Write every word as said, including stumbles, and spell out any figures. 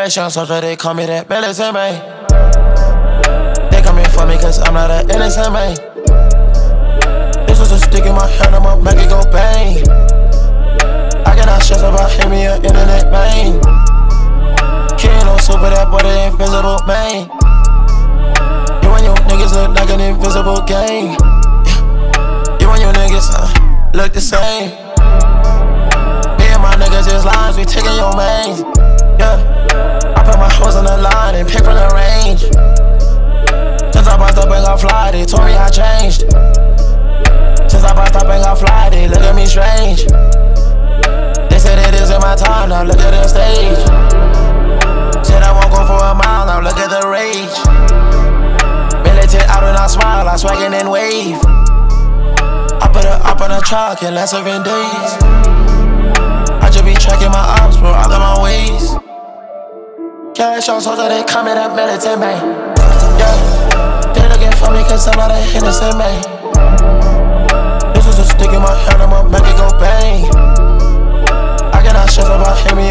Cash on social, they call me that militant man. They coming for me cause I'm not an innocent man. This was a stick in my hand, I'ma make it go bang. I cannot stress about him, me an internet man. King on super, that boy, the invisible man. You and your niggas look like an invisible gang. You and your niggas uh, look the same. Me and my niggas is lines, we taking your mains. Yeah, I put my horse on the line and pick from the range. Since I bought up and got fly, they told me I changed. Since I bought up and got fly, they look at me strange. They said it isn't my time, now look at the stage. Said I won't go for a mile, now look at the rage. Militant out and I smile, I swaggin' and wave. I put her up on a truck in less than seven days. I just be tracking my ops, bro, all of my ways. Cash on social, they call me that militant man. Yeah, they looking for me cause I'm not an innocent man. This is a stick in my hand, I'ma make it go bang. I cannot stress about him,